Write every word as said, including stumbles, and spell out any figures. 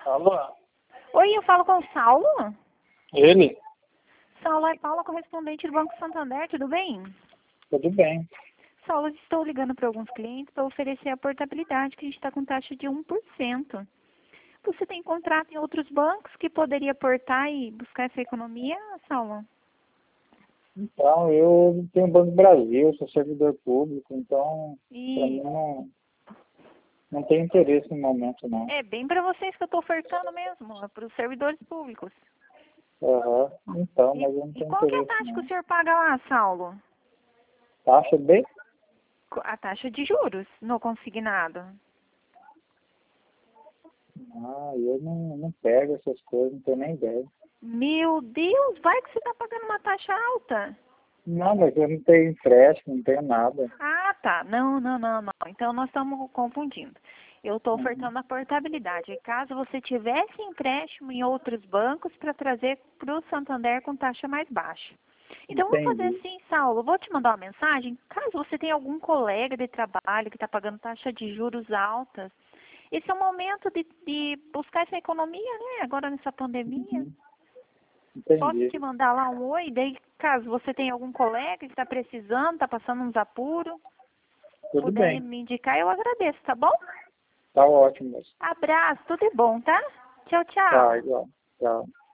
Alô? Oi, eu falo com o Saulo? Ele? Saulo é Paula, correspondente do Banco Santander, tudo bem? Tudo bem. Saulo, estou ligando para alguns clientes para oferecer a portabilidade, que a gente está com taxa de um por cento. Você tem contrato em outros bancos que poderia portar e buscar essa economia, Saulo? Então, eu tenho o Banco do Brasil, sou servidor público, então, para mim E não, não tem interesse no momento, não. é bem para vocês que eu estou ofertando mesmo, é para os servidores públicos. Aham, então, E, mas eu não e tenho qual que é a interesse, taxa que o não. senhor paga lá, Saulo? Taxa B? A taxa de juros no consignado. Ah, eu não, não pego essas coisas, não tenho nem ideia. Meu Deus, vai que você está pagando uma taxa alta. Não, mas eu não tenho empréstimo, não tenho nada. Ah, tá. Não, não, não, não. Então nós estamos confundindo. Eu estou Uhum. ofertando a portabilidade. Caso você tivesse empréstimo em outros bancos para trazer para o Santander com taxa mais baixa. Então vamos fazer Entendi. assim, Saulo. Vou te mandar uma mensagem. Caso você tenha algum colega de trabalho que está pagando taxa de juros altas, esse é o momento de, de buscar essa economia, né? Agora nessa pandemia. Uhum. Posso Entendi. te mandar lá um oi? Daí, caso você tenha algum colega que está precisando, está passando uns apuros, Tudo puder bem. me indicar, eu agradeço, tá bom? Tá ótimo, moço. Abraço, tudo de bom, tá? Tchau, Tá, tchau. igual. Tchau.